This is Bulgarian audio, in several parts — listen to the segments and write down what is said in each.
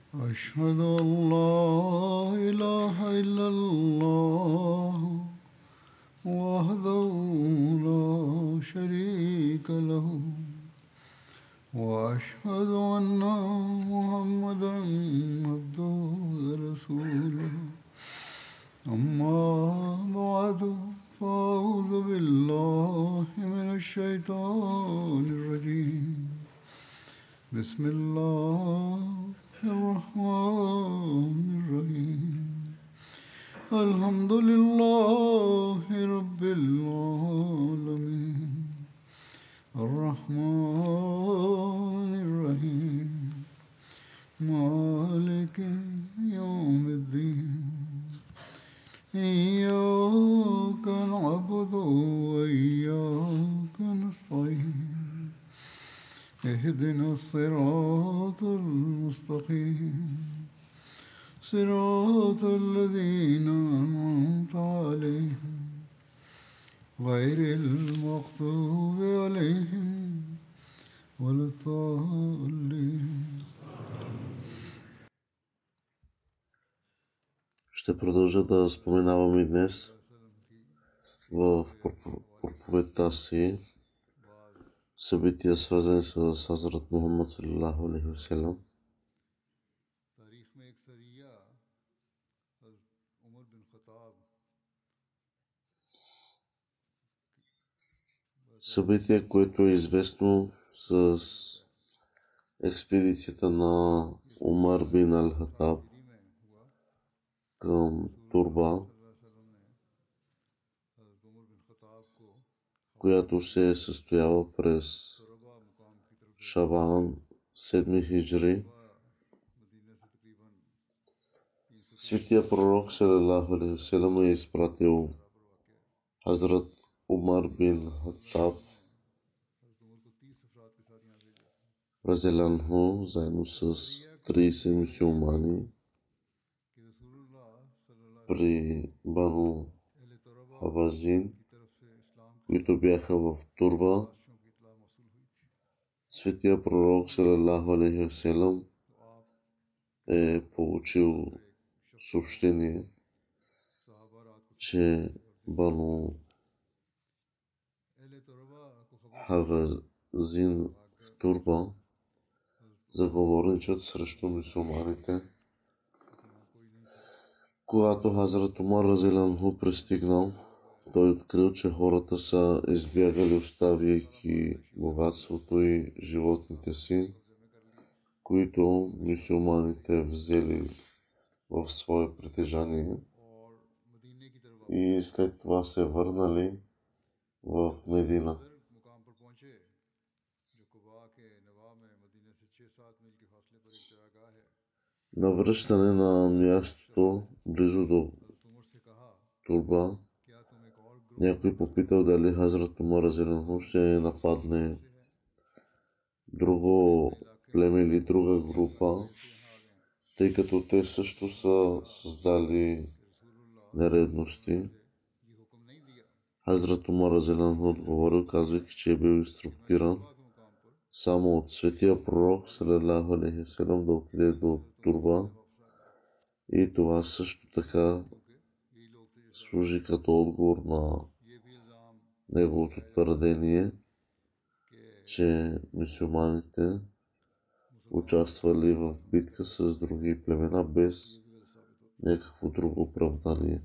أشهد أن لا إله إلا الله وحده لا شريك له وأشهد أن محمدا عبده ورسوله أما بعد فأعوذ بالله من الشيطان الرجيم بسم الله الرحمن الرحيم الحمد لله رب العالمين الرحمن الرحيم مالك يوم الدين إياك نعبد وإياك نستعين اهدنا الصراط المستقيم صراط الذين أنعمت عليهم غير المغضوب عليهم ولا الضالين. Ще продължа да споменавам и днес в проповедта си събития, свързани с Хазрат Мухаммад саллаллаху алейхи ва саллям. Събитие, което е известно с експедицията на Умар бин Ал-Хатаб към Турба, която се състоява през Шабан 7 хиджри. Светия пророк саллаллаху алейхи ва саллям е изпратил Хазрат Умар бин Хатаб разделянху заедно с 30 мюсюлмани при Бану Хавазин, които бяха в Турба. Светия пророк саллаллаху алейхи ва саллям е получил съобщение, че Бану Хавазин в Турба заговорничат срещу мюсюлманите. Когато Хазрат Умар разделянху пристигнал, той открил, че хората са избягали, оставяйки богатството и животните си, които мюсюлманите взели в свое притежание, и след това се върнали в Медина. На връщане на мястото близо до Турба, някой попитал дали Хазрат Умар разделянху ще нападне друго племе или друга група, тъй като те също са създали нередности. Хазрат Умар разделянху отговорил, казвайки, че е бил инструктиран само от светия пророк саллаллаху алейхи ва саллям да отиде до Турба, и това също така служи като отговор на неговото твърдение, че мюсюлманите участвали в битка с други племена без някакво друго оправдание.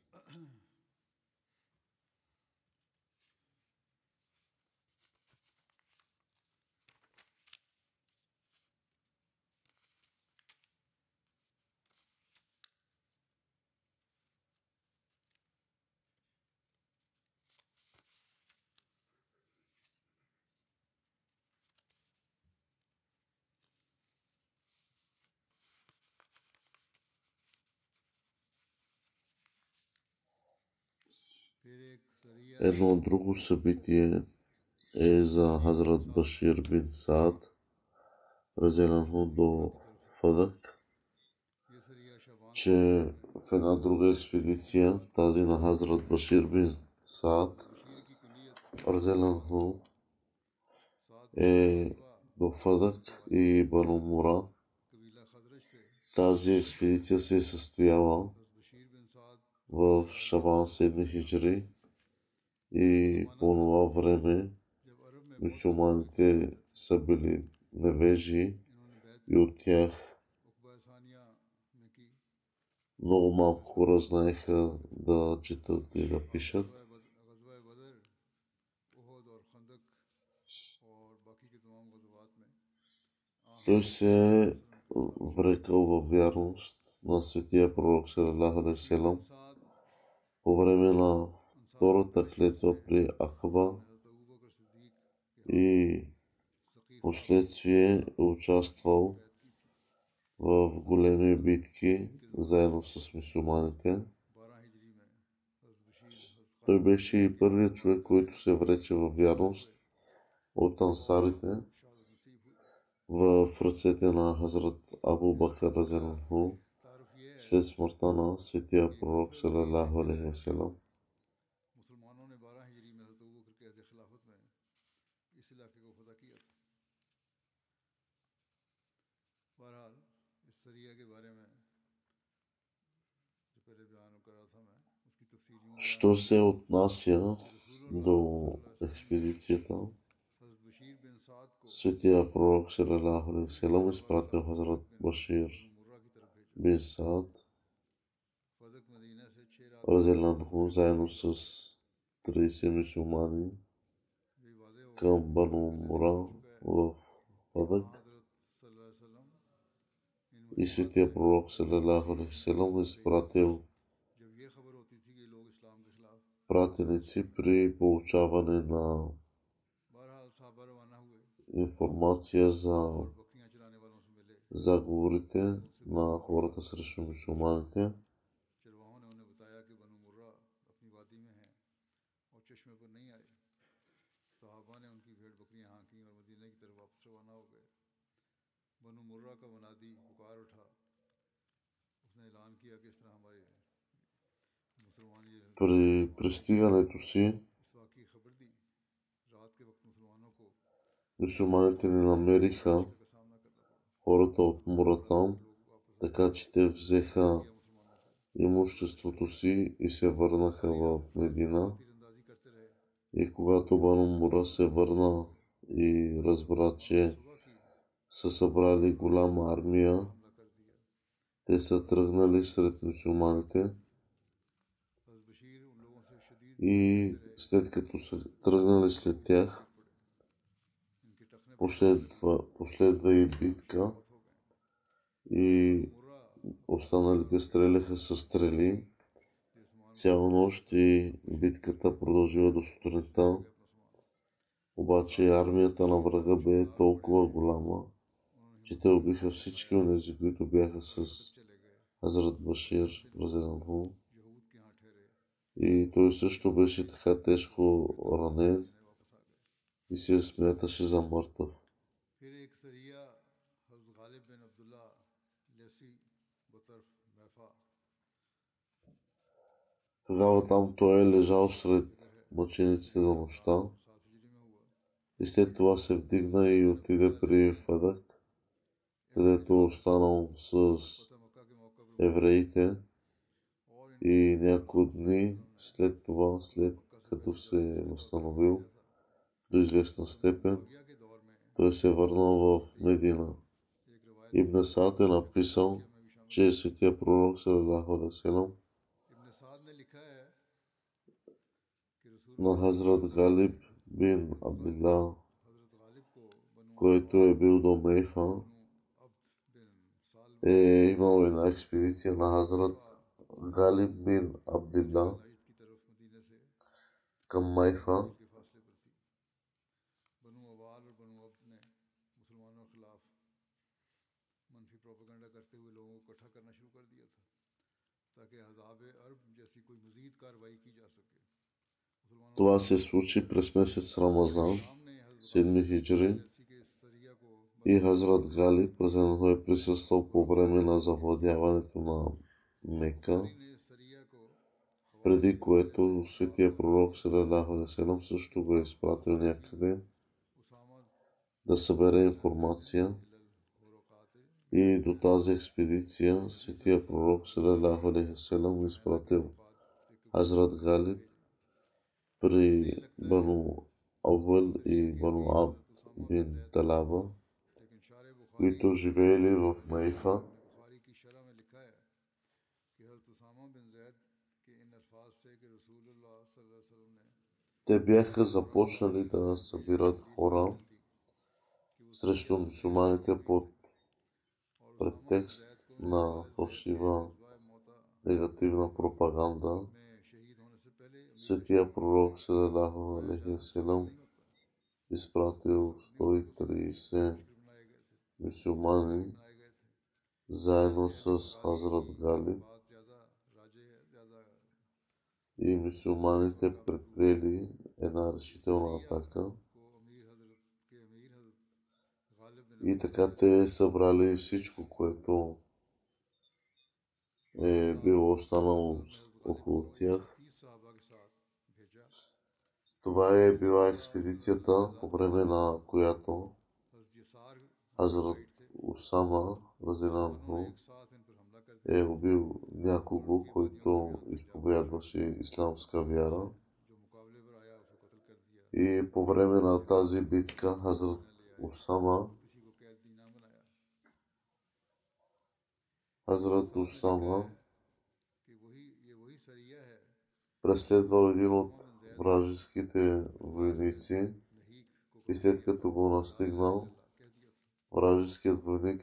Едно друго събитие е за Хазрат Башир бин Саад, разделянху до Фадък, че в една друга експедиция, тази на Хазрат Башир бин Саад, разделянху е до Фадък и Бану Мура, Тази експедиция се е състояла в Шабан 7 хиджри и по това време мюсюлманите са били невежи и от тях много малко хора знаеха да четат и да пишат. Той се е врекал във вярност на светия пророк салалаху алейхи ва салям по време на втората клетва при Акаба и последствие е участвал в големи битки заедно с мюсюлманите. Той беше и първият човек, който се врече във вярност от ансарите в ръцете на Хазрат Абу Бакър разиаллаху след смъртта на светия пророк салалаху алейхи ва салям. Що се отнася до експедицията, светия пророк салалаху алейхи ва салям изпратил Хазрат Башир бин Саад разиаллаху заедно с 30 мюсюлмани към Бану Мура в Фадък. И светия пророк салалаху алейхи ва салям изпратил пратеници при получаване на информация за заговорите на хората срещу мюсюлманите. При пристигането си мюсюлманите не намериха хората от Муратам, така че те взеха имуществото си и се върнаха в Медина. И когато Бану Мура се върна и разбра, че са събрали голяма армия, те са тръгнали сред мюсюлманите и след като са тръгнали след тях, последва и битка и останалите стреляха със стрели цяла нощ и битката продължила до сутринта. Обаче армията на врага бе толкова голяма, че те убиха всички онези, които бяха с Хазрат Башир разиаллаху. И той също беше така тежко ранен и се смяташе за мъртъв. Тогава там той е лежал сред мъчениците до нощта и след това се вдигна и отиде при Фадък, където е останал с евреите и няколко дни след това, след като се е възстановил до известна степен, той се е върнал в Медина. Ибн Саад е написал, че светия пророк салалаху алейхи ва салям на Хазрат Галиб бин Абдилла, който е бил до Мейфа, е имал една експедиция на Хазрат Галиб бин Абдилла към Майфа. Това се случи през месец Рамазан, 7 хиджри, и Хазрат Галиб разиаллаху е присъствал по време на завладяването на Мека, преди което светия пророк салалаху алейхи ва салям също го е изпратил някъде да събере информация И до тази експедиция светия пророк салалаху алейхи васелам изпратил Хазрат Галиб при Бану Авъл и Бану Абд бин Талаба, които живеели в Наифа. Те бяха започнали да събират хора срещу мусулманите под претекст на фалшива негативна пропаганда. Светия пророк салалаху алейхи васелам изпратил 130 мюсюлмани заедно с Хазрат Галиб и мюсюлманите предприели една решителна атака. И така те събрали всичко, което е било останало около тях. Това е била експедицията, по време на която Хазрат Усама разинанху е убил някого, който изповядваше исламска вяра. И по време на тази битка Хазрат Усама преследвал един от вражеските войници и след като го настигнал, вражеският войник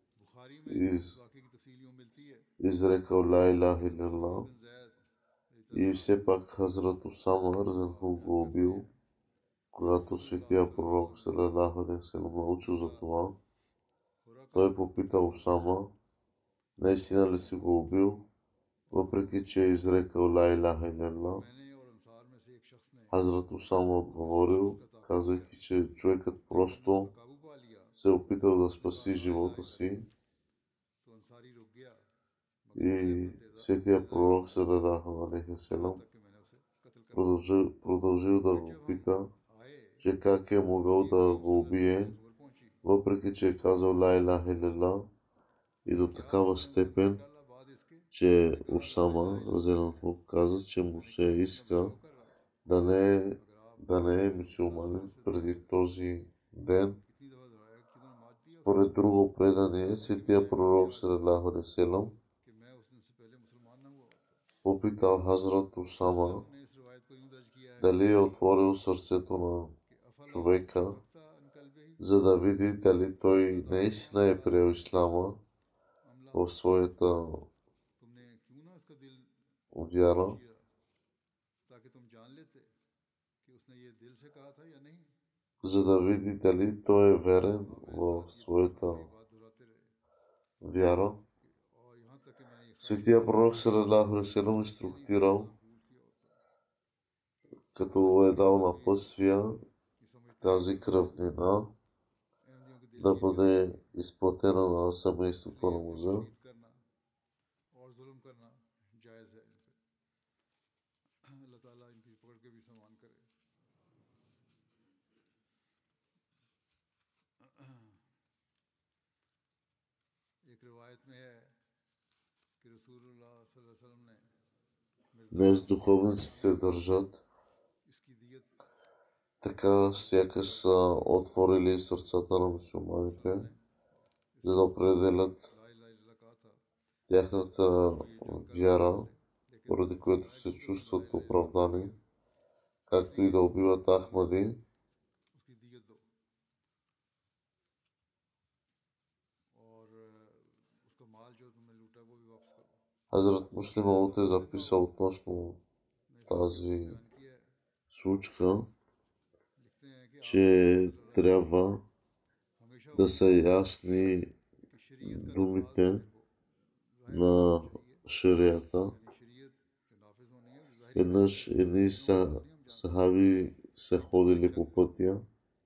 изрекал ла илаха илlallah и все пак Хазрат Усама разинху го убил. Когато светия пророк салалаху алейхи васелам научил за това, той попитал Усама, наистина ли си го убил, въпреки че е изрекал ла илаха илlallah. Хазрат Усама отговорил, казвайки, че човекът просто се е опитал да спаси живота си. И светия пророк салалаху алейхи васелам продължил да го пита, че как е могъл да го убие, въпреки че е казал ла илаха илlallah, и до такава степен, че Усама разинанху каза, че му се иска да не е мюсюлманин преди този ден. Според друго предание, светия пророк салалаху алейхи васелам попитал Хазрат Усама дали е отворил сърцето на човека, за да види дали той наистина е приел ислама в своята вяра, за да види дали той е верен в своята вяра. Светия пророк салалаху алейхи васелам инструктирал, като е дал напътствия тази кръвнина да бъде изплатена на семейството на мъжа. Днес духовниците се държат така, сякаш са отворили сърцата на мюсюлманите, за да определят тяхната вяра, поради което се чувстват оправдани, както и да убиват Ахмади. Хазрат Муслим Ауд е записал относно тази случка, че трябва да са ясни думите на шарията. Веднъж едни сахаби са ходили по пътя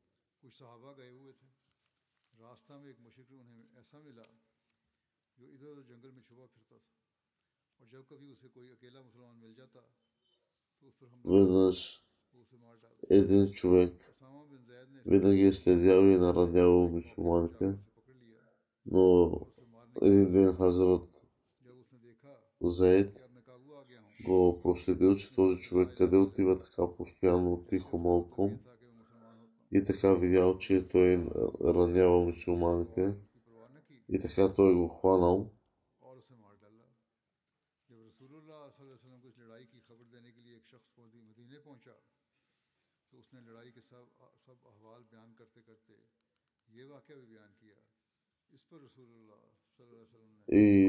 веднъж един човек винаги е следял и наранявал мюсюлманите. Но един ден Хазрат Заид го проследил, че този човек къде отива така постоянно тихо малко и така видял, че той ранява мусулманите и така той го хванал. И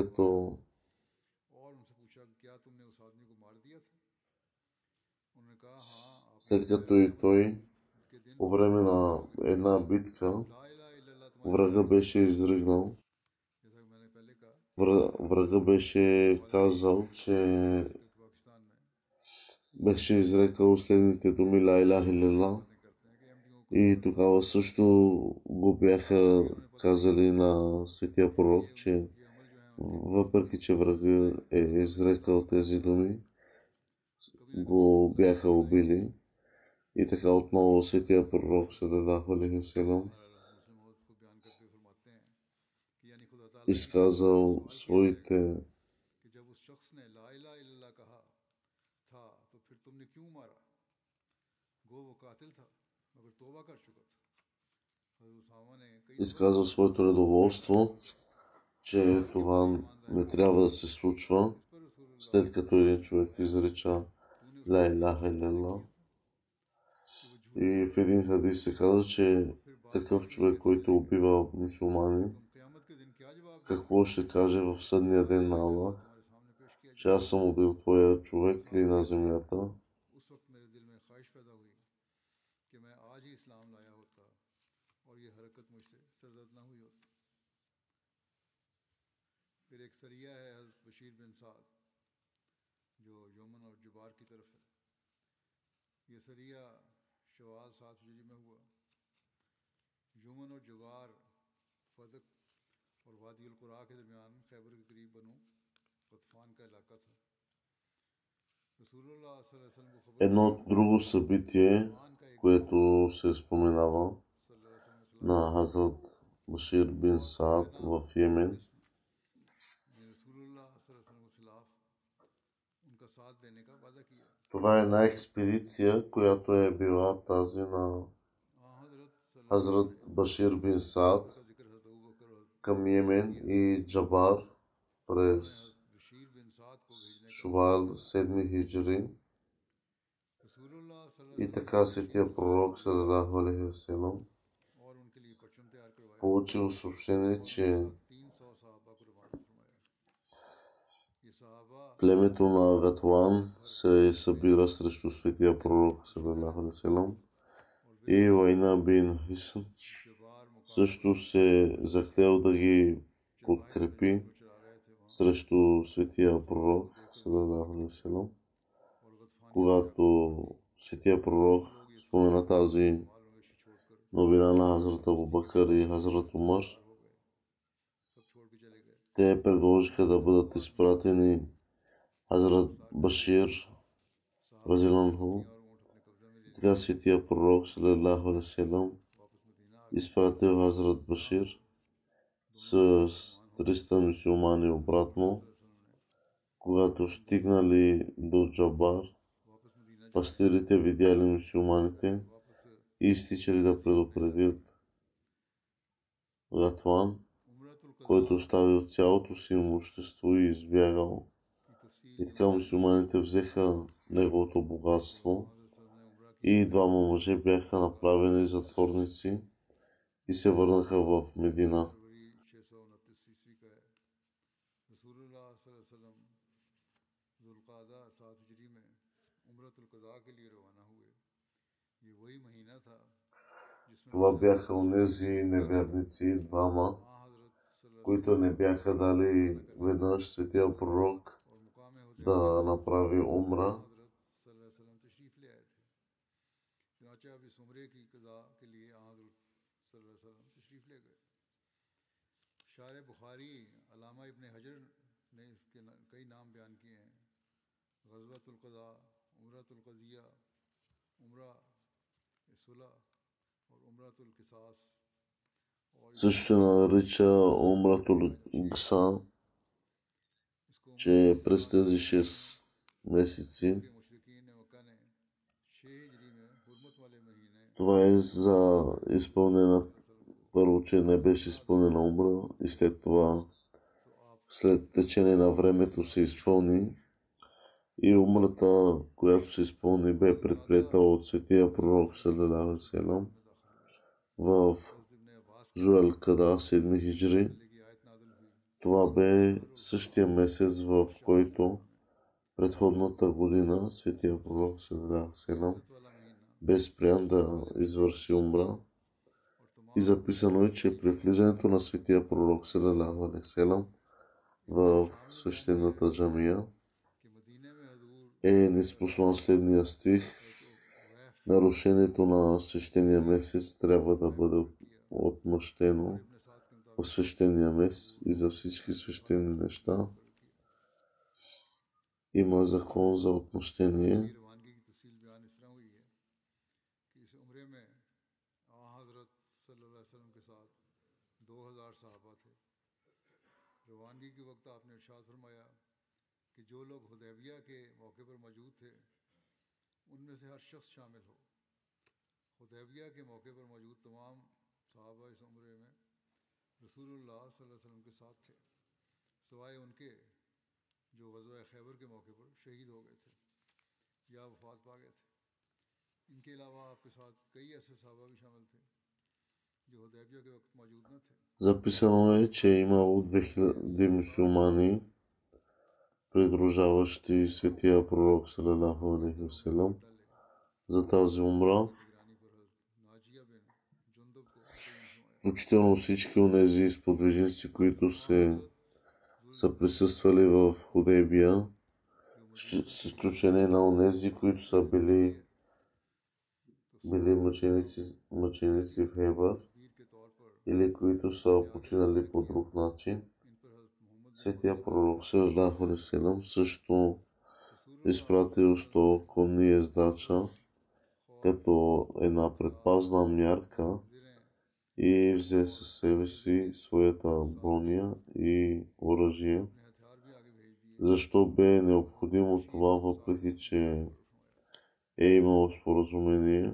след като и той по време на една битка врага беше изригнал, врага беше казал, че беше изрекал следните думи ла илаха илlallah и тогава също го бяха казали на светия пророк, че въпреки че врага е изрекал тези думи, го бяха убили. И така отново светия пророк салалаху алейхи ва салям изказал своите своето недоволство, че това не трябва да се случва, след като един човек изреча ла илаха илlallah. И в един хадис се казва, че такъв човек, който убива мусулмани, какво ще каже в съдния ден на Аллах, че аз съм убил твоя човек ли на земята. Едно друго събитие, което се споменава на Хазрат Башир бин Саад в Йемен. Това е една експедиция, която е била тази на Хазрат Башир бин Саад към Йемен и Джабар през Шувал 7 хиджри. И така светия пророк салалаху алейхи ва салям получил съобщение, че племето на Гатуан се събира срещу светия пророк салалаху алейхи ва салям и Уайна бин Хисн също се заклел да ги подкрепи срещу светия пророк салалаху алейхи ва салям. Когато светия пророк спомена тази новина на Хазрат Абу Бакър и Хазрат Умар, те предложиха да бъдат изпратени Хазрат Башир разиланху. Така светия пророк салалаху алейхи ва салям изпратил Хазрат Башир с 300 мюсюлмани обратно. Когато стигнали до Джабар, пастирите видяли мюсюлманите и изтичали да предупредят Гатуан, който оставил цялото си имущество и избягал. И така мюсюлманите взеха неговото богатство и двама мъже бяха направени затворници и се върнаха в Медина. Това бяха онези неверници двама, които не бяха дали веднъж светия пророк да направи умра. Също се нарича Умратул Гса, че през тези 6 месеци това е за изпълнена, първо, че не беше изпълнена умра и след това, след течение на времето се изпълни и умрата, която се изпълни, бе предприета от светия пророк саллалаху алейхи ва саллям в Зуел Када 7 хиджри. Това бе същия месец, в който предходната година светия пророк саллалаху алейхи ва саллям бе спрян да извърши умра. И записано е, че при влизането на светия пророк саллалаху алейхи ва саллям в свещената джамия е неспослан следния стих: нарушението на свещения месец трябва да бъде отмъщено в свещения месец и за всички свещени неща има закон за отмъщение. Записано е, че е имало 2000 мюсюлмани, придружаващи светия пророк саллалаху алейхи ва саллям за тази умра. Включително всички онези сподвижници, които са присъствали в Худейбия, с изключение на онези, които са били мъченици в Хейбър или които са починали по друг начин. Светия пророк саллалаху алейхи ва саллям също изпратил 100 конни ездача като една предпазна мярка и взе със себе си своята броня и оръжие. Защо бе необходимо това, въпреки че е имало споразумение?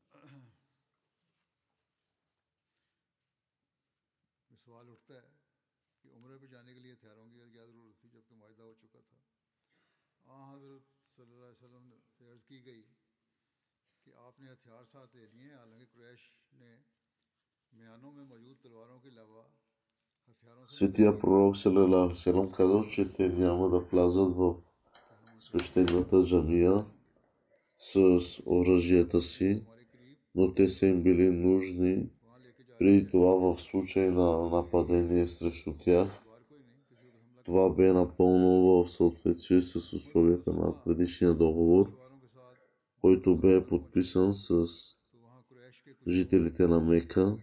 Светия пророк саллалаху алейхи ва саллям казал, че те няма да влязат в свещената джамия с оръжията си, но те са им били нужни преди това в случай на нападение срещу тях. Това бе напълно в съответствие с условията на предишния договор, който бе подписан с жителите на Мека.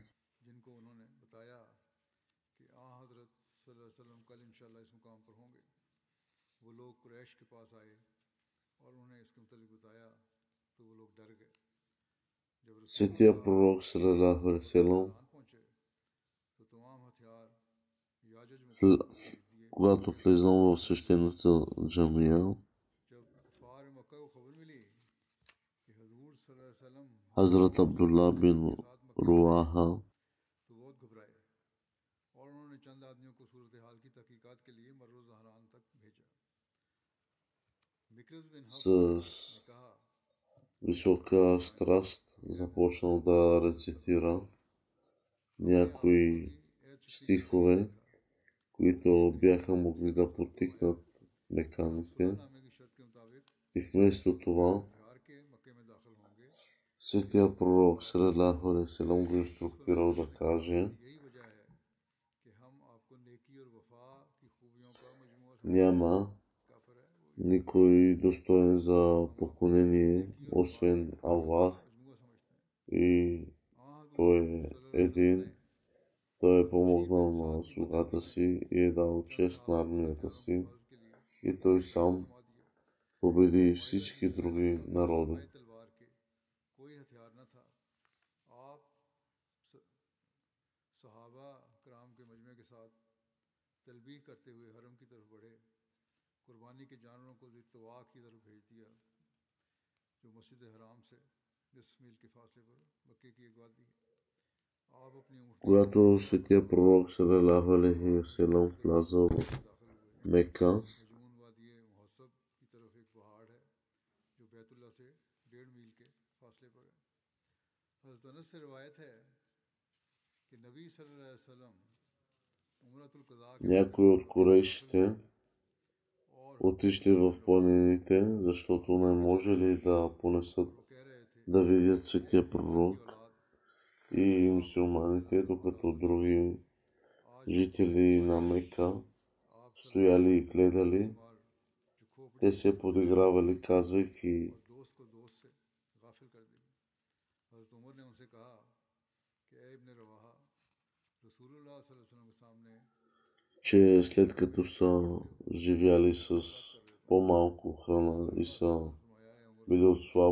Светия пророк саллалаху алейхи ва саллям, когато влезнал в свещената джамия, Хазрат Абдулла бин Руаха с висока страст започнал да рецитира някои стихове, които бяха могли да потикнат меканите. И вместо това светия пророк саллалаху алейхи ва саллям го инструктирал да каже: няма никой достоен за поклонение, освен Аллах, и Той е един. Той е помогнал на слугата си и е дал чест на армията си, и Той сам победи всички други народи. तनबीह करते हुए हरम की तरफ बढ़े। कुर्बानी के जानवरों को ज़ित्तवा की तरफ भेज दिया, जो मस्जिद हराम से 10 मील के फासले पर मक्के की एक वादी है। आप अपनी ऊँटनी Когато светия пророк салалаху алейхи васелам влязал в दाखिल हुए। Мека, नजून वादी मुहस्सब की तरफ एक पहाड़ है जो बैतुल्ला से 1.5 मील के फासले पर है। हज़रत अनस से रिवायत है कि नबी सल्लल्लाहु अलैहि वसल्लम उमरतुल क़ज़ा के मौके някои पर от मक्के में दाखिल курейшите हुए और отишли हुज़ूर в ने रवा планините, защото не можели да понесат और वो कह रहे थे, да видят ए светия उमर की пророк औलाद, и आप мусулманите, हमारा докато फर्ज करें। други आज वक्त жители आया на है Мека आप सल्लल्लाहु стояли अलैहि и वसल्लम की ऐसी гледали. मार जो खोपड़ी Те को се फना कर подигравали, देगी казвайки, और दोस्त को दोस्त से गाफिल कर देगी। हज़रत उमर ने उनसे कहा कि ए इब्न रवाहा, रसूलुल्लाह सल्लल्लाहु अलैहि वसल्लम के सामने че след като са खड़े हो живяли с मुलाकात कर रहे थे। по-малко храна и रसूलुल्लाह सल्लल्लाहु са अलैहि वसल्लम ने फरमाया, ए उमर, били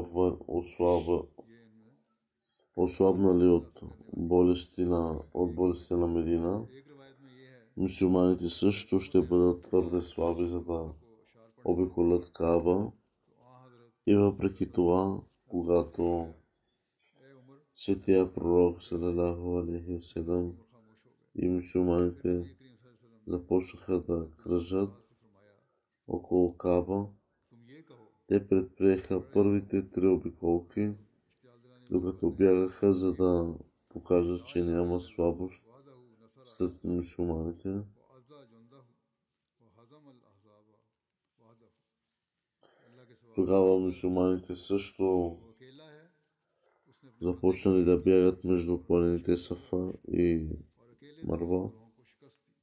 ये इनमें ослабнали फजीलत от हासिल करने वाली है। болестите на Медина, एक रिवायत में ये है мусулманите също उमर ще ने бъдат कहा твърде слаби, कि за अबू да बकर को अशार पढ़ने के लिए कहो। обиколят Каба. तो आ हजरत И सल्लल्लाहु अलैहि въпреки वसल्लम ने това, हजरत उमर से когато फरमाया, ए उमर, светия пророк कह दे। салалаху алейхи हजरत васелам उमर खामोश हो गए। и फिर мусулманите नबी करीम सल्लल्लाहु अलैहि वसल्लम ने започнаха да हजरत बिलाल बिन кръжат अब्बास से फरमाया, около Каба, तुम ये कहो, те предприеха पढ़ रहे थे първите 3 обиколки, इश्तियाल दिलाने वाली докато बातें, бягаха, तुम за ये कहो, да покажат, ला че इलाहा няма इल्लल्लाह слабост वहदहु नसर сред अब्दा мусулманите. व अज़्ज़ा जुंदहु व हज़म अल अहज़ाब वहदहु। अल्लाह के सिवा कोई Тогава इबादत नहीं, мусулманите също वो अकेला है, उसने अपने बंदे की започнали मदद да की бягат между और अपने планините दुश्मनों को Сафа и और अकेले तमाम Марва. ग्रोहों को शिकस्त दी।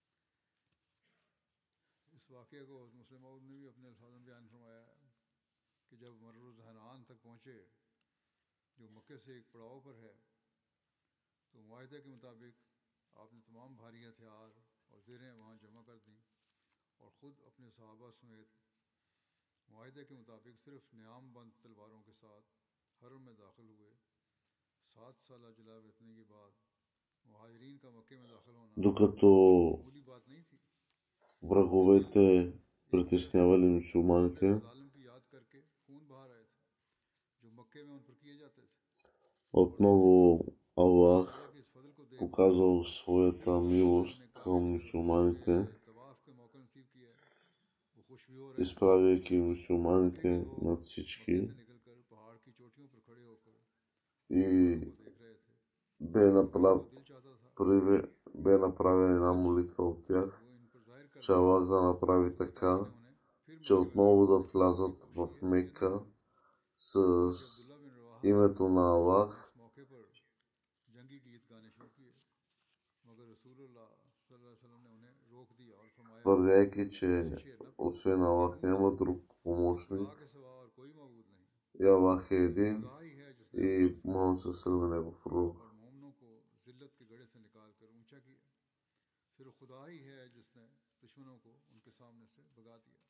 इस वाक़े को मुस्लिम मऊद ने भी अपने अल्फाज में बयान फरमाया है कि जब मर्र ज़हरान तक पहुँचे, जो मक्के से एक पड़ाव पर है, तो मुआहदे के मुताबिक आपने तमाम भारी हथियार और ज़ेरें वहाँ जमा कर दी और ख़ुद अपने सहाबा समेत मुआहदे के मुताबिक सिर्फ न्याम बंद तलवारों के साथ हरम में दाखिल हुए। 7 साल जला बीतने के बाद मुहाजिरीन का मक्के में दाखिल होना Докато मामूली बात नहीं थी। कबील враговете एक ऐसे притеснявали रसूल мусулманите, मजालिम की याद करके खून बहा रहे थे जो मक्के में उन पर किए जाते थे और दूसरी तरफ отново अल्लाह Аллах ताला के इस फजल को देखकर показал फिर своята हज़रत बिलाल милост ने कहा към कि мусулманите, जिन्हें तवाफ़ के मौका नसीब किया है वो खुश भी हो रहे थे। изправяйки मक्के के мусулманите लोग над मक्के всички, से निकलकर पहाड़ की चोटियों पर खड़े होकर मुसलमानों и को देख रहे थे। бе, मुसलमानों направ... का दिल चाहता था бе направена една आज молитва от тях, वो इन पर जाहिर कर че दे Аллах да कि направи अल्लाह ताला ने така, उन्हें फिर че मक्के में दाखिल отново да होने की влязат खुशी в देने Мека लगे। с चुनांचे अब्दुल्ला बिन रवाहा името на ने Аллах, इस मौके पर जंगी गीत गाने शुरू किए, मगर रसूलुल्लाह सल्लल्लाहु अलैहि वसल्लम ने उन्हें रोक दिया और फरमाया, твърдяйки, че ऐसे शेर न पढ़ो освен कि Аллах गूंगे няма друг कि खुदा помощник के सिवा और कोई मबूद नहीं, и Аллах е मगर един खुदा ही है जिसने अपने и रसूल Мухаммад саллаллаху алейхи ва пророк. और मोमनों को जिल्लत के गड़े से निकाल कर ऊंचा किया। फिर खुदा ही है जिसने दुश्मनों को उनके सामने से भगा दिया।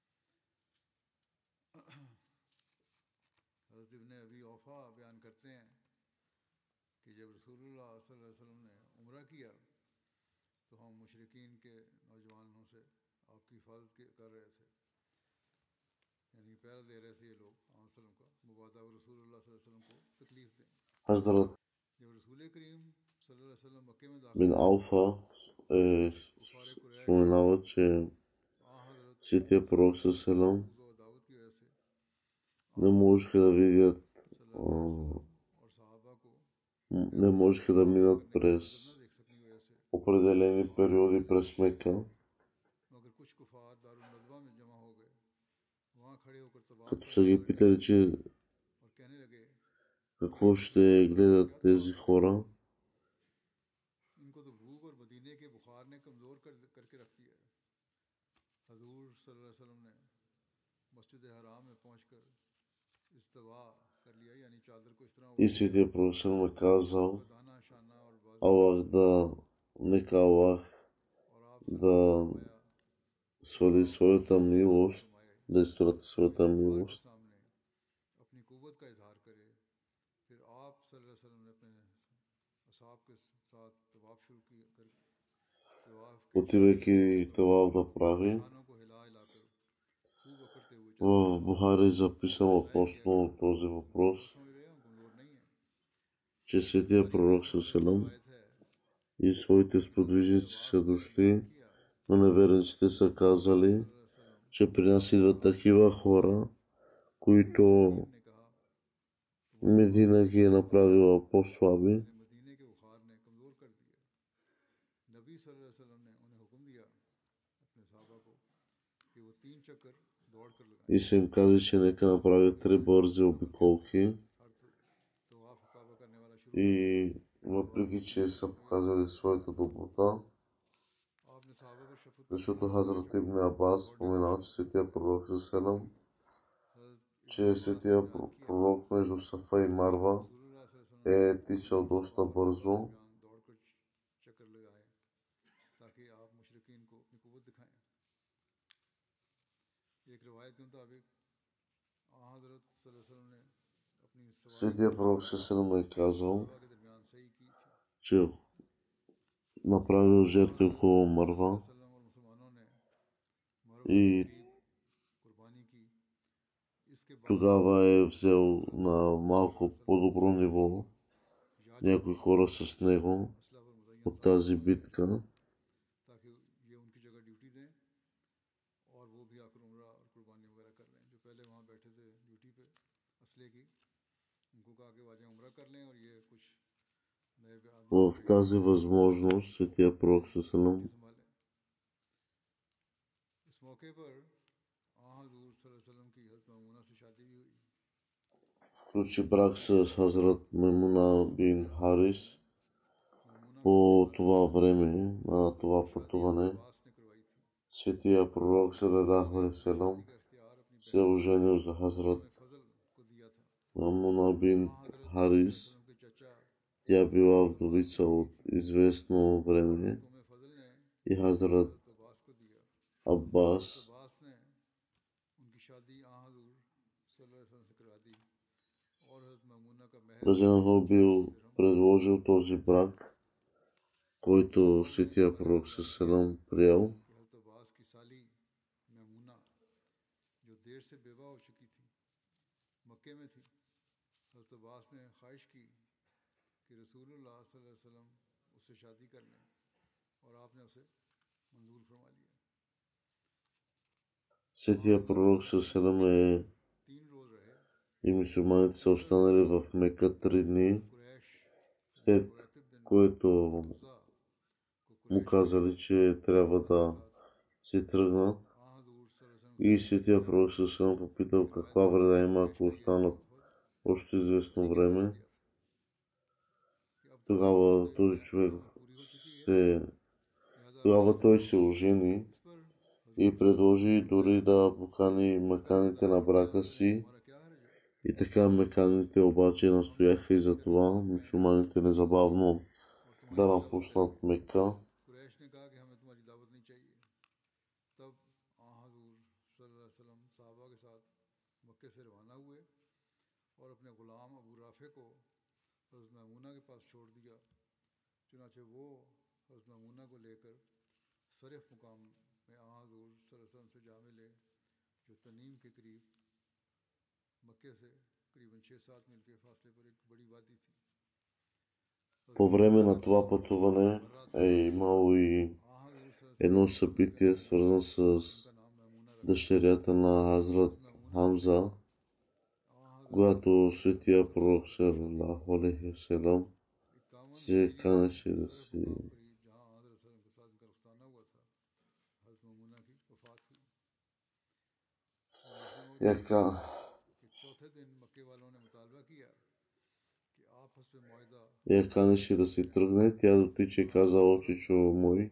हज़रत इब्ने अबी औफा बयान करते हैं कि जब रसूलुल्लाह सल्लल्लाहु अलैहि वसल्लम ने उम्रा किया तो हम मुशरिकीन के नौजवानों से आपकी हिफाजत कर रहे थे, यानी पहरा दे रहे थे ये लोग वसल्लम का मुबादा रसूलुल्लाह सल्लल्लाहु अलैहि वसल्लम को तकलीफ दें। Hazrat जब रसूल करीम सल्लल्लाहु अलैहि वसल्लम मक्के में दाखिल bin हुए Ауфа कुछ कुफार कुरैश споменава, че आ हज़रत Светия пророк सल्लल्लाहु अलैहि वसल्लम के салам बुग़्ज़ व दावत की वजह से आ не हज़रत можеха да видят, सल्लल्लाहु अलैहि वसल्लम और सहाबा को не बैतुल्लाह की можеха да तवाफ़ минат करने का през मंजर न देख सकने की वजह से определени वहाँ रुक периоди गए, през Мека, मगर कुछ कुफार दारुल नदवा में जमा हो गए। वहाँ खड़े होकर तवाफ़ като са करने ги लगे питали, че और कहने लगे, ये какво रसूल ще अल्लाह ये क्या гледат тези तवाफ़ है, хора. इनको तो भूख और मदीने के बुखार ने कमज़ोर करके रख दिया है। हजूर सल्लल्लाहु अलैहि वसल्लम ने मस्जिद हराम में पहुंचकर इस्तवा कर लिया, यानी चादर को इस तरह И ओढ़ लिया Светия пророк салам е कि казал, बदाना शाना और बाजू Аллах да, нека Аллах और आप सल्लल्लाहु अलैहि वसल्लम ने да फरमाया, свали आप своята ये दुआ милост, फरमाए да изпрати कि своята कुफार के милост. सामने अपनी कुव्वत का इजहार करे। फिर आप सल्लल्लाहु अलैहि वसल्लम ने अपने असहाब के साथ तवाफ शुरू कर отивайки таваф да прави. В Бухари е записано относно този въпрос, че светия пророк Салам и своите сподвижници са дошли, но неверниците са казали, че при нас идват такива хора, които Медина ги е направила по-слаби. И се им каза, че нека направят 3 бързи обиколки. И въпреки, че са показали своята доброта, защото Хазрат Ибн Абас споменал, че светия пророк Салам, че светия пророк между Сафа и Марва е тичал доста бързо. Светия пророк Салам е казал, че направил жертви около Марва и тогава е взел на малко по-добро ниво някои хора с него от тази битка. В тази възможност светия пророк Салам включи брак с Хазрат Маймуна бин Харис. По това време на това пътуване светия пророк салалаху алейхи ва салям се е оженил за Хазрат Маймуна бин Харис. Тя била вдовица от известно време и Хазрат Аббас Разинаху бил предложил този брак, който светия пророк Салам приел. Светия пророк Салам и мюсюлманите са останали в Мека 3 дни, след което му казали, че трябва да се тръгнат. И светия пророк Салам попитал каква вреда има, ако останат още известно време. Тогава той се ожени и предложи дори да покани меканите на брака си. И така меканите обаче настояха и за това мюсюлманите незабавно да напуснат Мека. По време на това пътуване е имало и едно събитие, свързано с дъщерята на Хазрат Хамза, когато светия пророк салалаху алейхи ва салям се канеше да си я канеше да си тръгне, тя дотича и каза: очичо мой.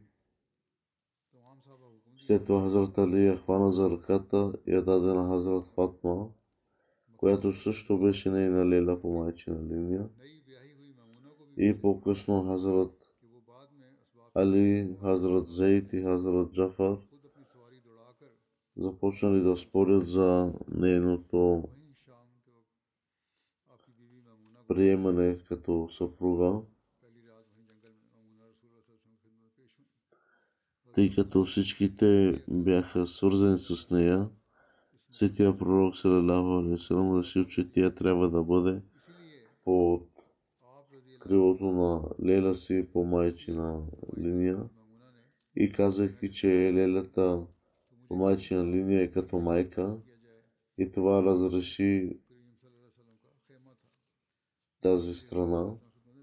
След това Хазрат Али я хвана за ръката и я даде на Хазрат Фатма, която също беше нейна леля по майчина линия. И по-късно Хазрат Али, Хазрат Зейд и Хазрат Джафар започнали да спорят за нейното приемане като съпруга. тъй като всичките бяха свързани с нея. Светия пророк салалаху алейхи ва салям решил, че тя трябва да бъде под крилото на Лейла си по майчина линия и казайки, че Лейлата по майчина линия е като майка и това разреши тази страна.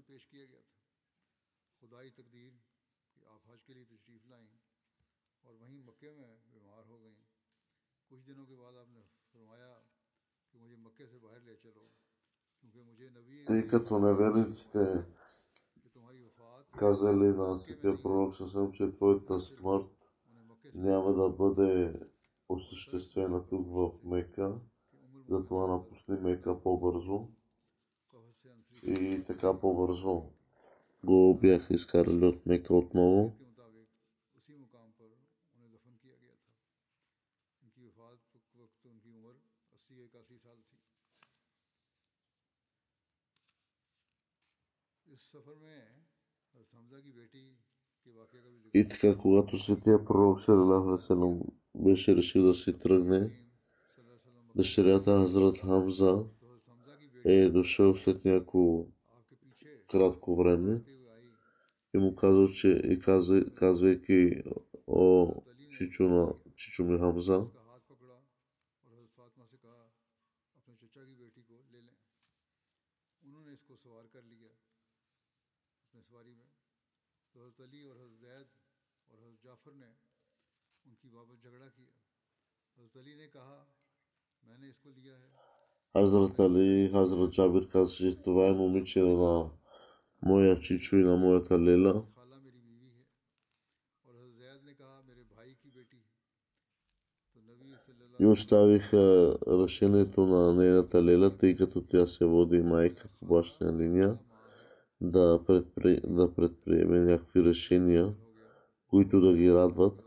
Тъй като неверниците казали на Светия пророк съвсем, че твоята смърт няма да бъде осъществена тук в Мека, затова напусни Мека по-бързо и така по-бързо го бяха изкарали от Мека отново. И така, когато Светия пророк салалаху алейхи ва салям беше решил да си тръгне, дъщерята Хазрат Хамза е дошъл след няколко кратко време и му казал, че и казвайки: о, чичо ми Хамза, Хазрат Али, Хазрат Джабир каза, че това е момиче на моя чичо и на моята Лейла. И оставих решението на нейната Лейла, тъй като тя се води майка по бащина линия, да предприеме някакви решения, които да ги радват.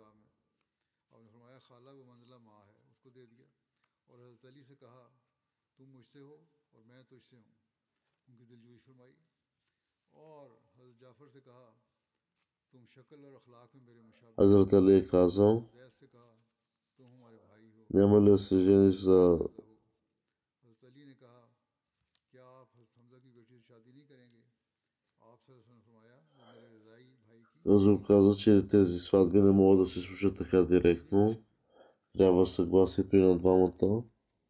Хазрат Али е казал: няма ли да се жениш за Азур каза, че тези сватби не могат да се слушат така директно. Трябва съгласието и на двамата.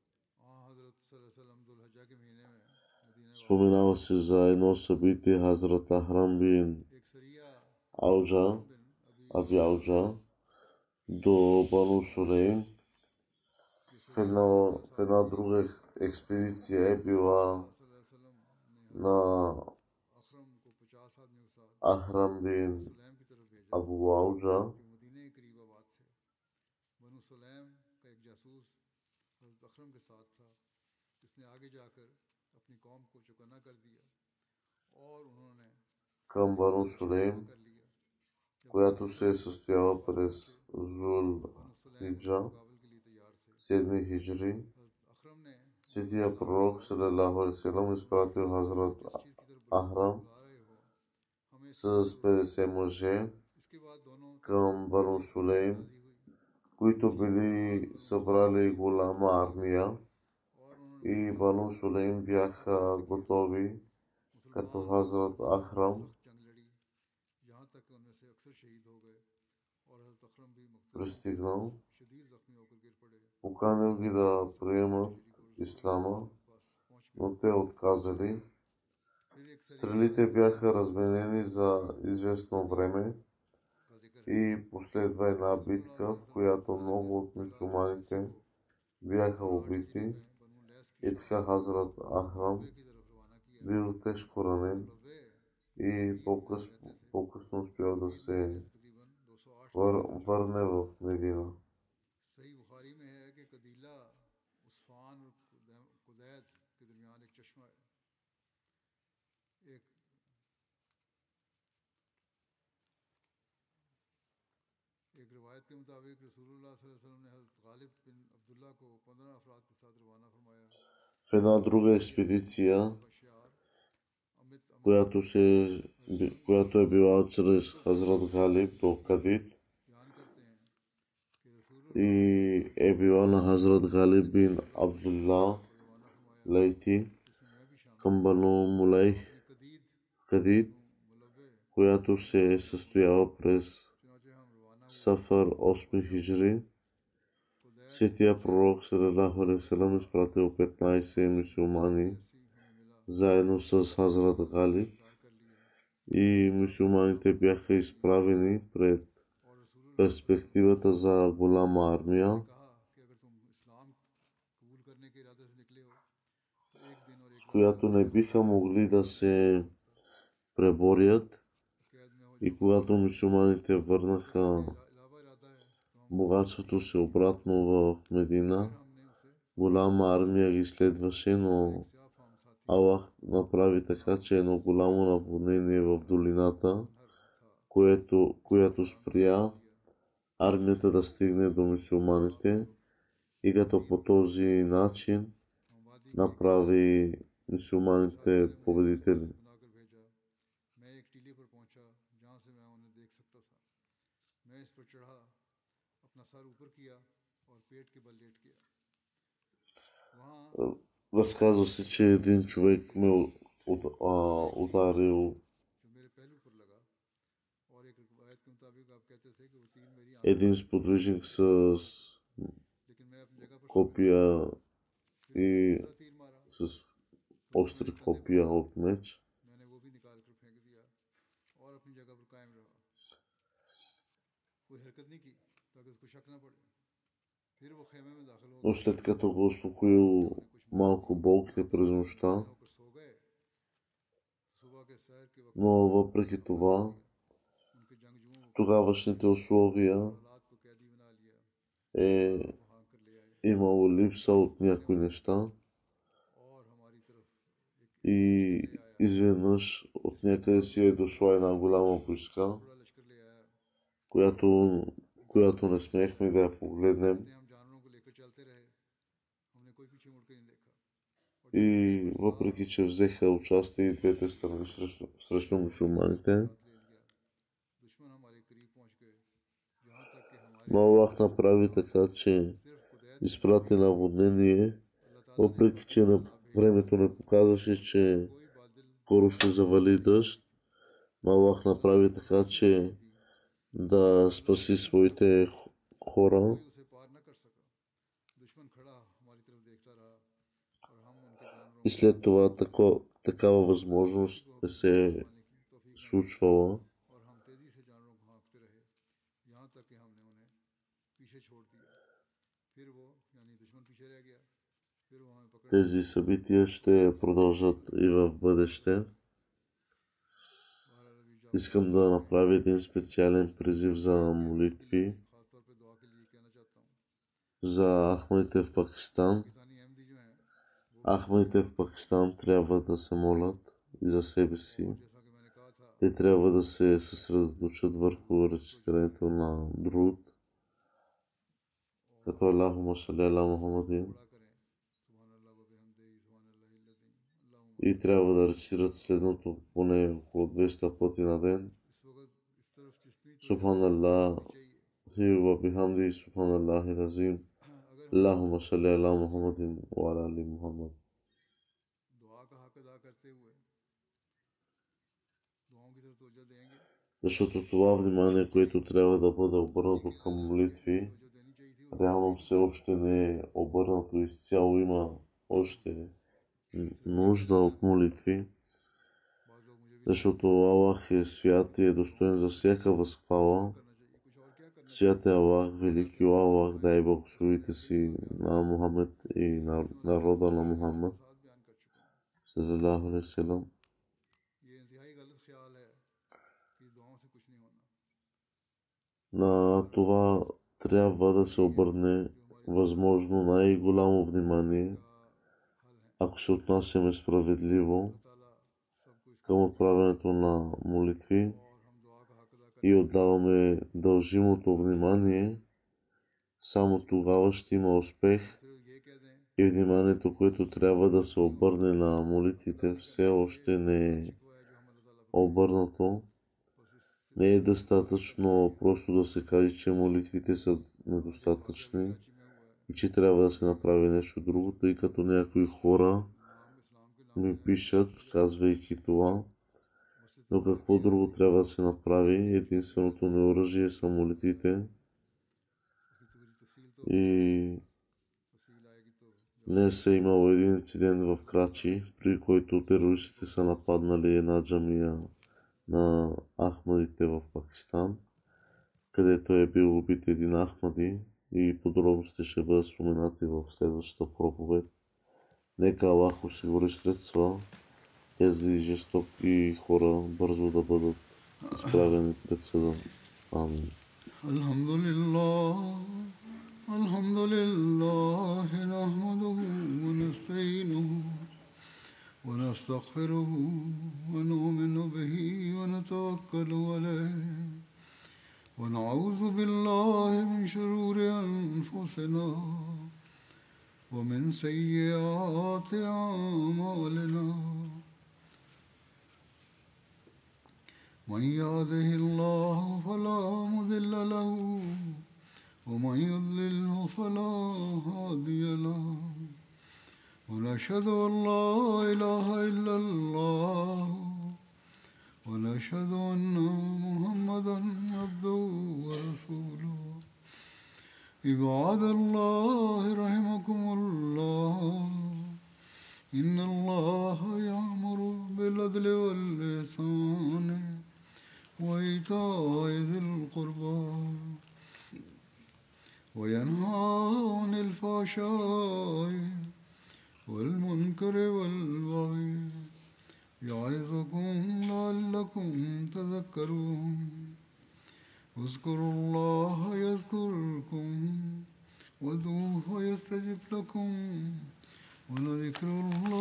Споменава се за едно събитие Хазрат Ахрам бин Аби Ауджа до Бану Сулейм. В една друга експедиция е била на Ахрам бин Абу Ауджа. Към Бану Сулейм, която се е състояла през Зул Хиджа, 7 хиджри. Светия пророк салалаху алейхи ва салям изпратил Хазрат Ахрам с 50 мъже към Бану Сулейм, които били събрали голяма армия и Бану Сулейм бяха готови, като Хазрат Ахрам пристигнал, поканил ги да приемат ислама, но те отказали. Стрелите бяха разменени за известно време и последва една битка, в която много от мюсюлманите бяха убити. И така Хазрат Ахрам бил тежко ранен и по-късно успял да се върне в Медина. В една друга експедиция, която е била чрез Хазрат Галиб до Кадид, и е била на Хазрат Галиб бин Абдулла Лейти към Бану Мулей Кадид, която се е състояла през Сафар 8 хиджри. Светия пророк салалаху алейхи ва салям изпратил 15 мюсюлмани заедно с Хазрат Галиб и мюсюлманите бяха изправени пред перспективата за голяма армия, с която не биха могли да се преборят, и когато мюсюлманите върнаха богатството си обратно в Медина, голяма армия ги следваше, но Аллах направи така, че едно голямо наводнение в долината, която спря армията да стигне до мюсюлманите, и като по този начин направи мюсюлманите победители. Разказва се, че един човек ме ударил един сподвижник с копия и с остри копия от меч. Но след като го успокоил малко болките през нощта, но въпреки това, тогавашните условия е имало липса от някои неща и изведнъж от някъде си е дошла една голяма войска, която не смеехме да я погледнем. И въпреки че взеха участие и двете страни срещу мюсюлманите, но Аллах направи така, че изпрати наводнение, въпреки че на времето не показваше, че скоро ще завали дъжд, но Аллах направи така, че да спаси своите хора. И след това такава възможност не се е случвала. Тези събития ще продължат и в бъдеще. Искам да направя един специален призив за молитви за ахмадите в Пакистан. Ахмадите в Пакистан трябва да се молят и за себе си. Те трябва да се съсредоточат върху рецитирането на друд, като Аллахума салли аля Мухаммадин, и трябва да рецитират следното поне около 200 пъти на ден. Субханаллах ва бихамди, субханаллахи азим, Аллахума салли аля Мухаммадин ва аля али Мухаммад. Защото това внимание, което трябва да бъде обърнато към молитви, реално все още не е обърнато изцяло. Има още нужда от молитви, защото Аллах е свят и е достоен за всяка възхвала. Свят е Аллах, велики Аллах, дай благословите си на Мухаммед и на народа на Мухаммед салалаху алейхи ва салям. На това трябва да се обърне възможно най-голямо внимание, ако се отнасяме справедливо към отправянето на молитви и отдаваме дължимото внимание, само тогава ще има успех, и вниманието, което трябва да се обърне на молитвите, все още не е обърнато. Не е достатъчно просто да се каже, че молитвите са недостатъчни и че трябва да се направи нещо друго, тъй като някои хора ми пишат, казвайки това. Но какво друго трябва да се направи? Единственото неоръжие са молитвите. И днес е имало един инцидент в Крачи, при който терористите са нападнали една джамия на Ахмадите в Пакистан, където е бил убит един Ахмади и подробности ще бъдат споменати в следващата проповед. Нека Аллах осигури средства тези жестоки хора бързо да бъдат изправени пред съда. Амин. الحمد لله نحمده ونستعينه ونستغفره ونؤمن به ونتوكل عليه ونعوذ بالله من شرور أنفسنا ومن سيئات أعمالنا من يهده الله فلا مضل له ومن يضلله فلا هادي له ونشهد أن لا إله إلا الله ونشهد أن محمدا عبده ورسوله عباد الله رحمكم الله إن الله يأمر بالعدل والإحسان وإيتاء ذي القربى وينهى عن الفحشاء والمنكر والبغي يعظكم لعلكم تذكرون اذكروا الله يذكركم وادعوه يستجب لكم ولذكر الله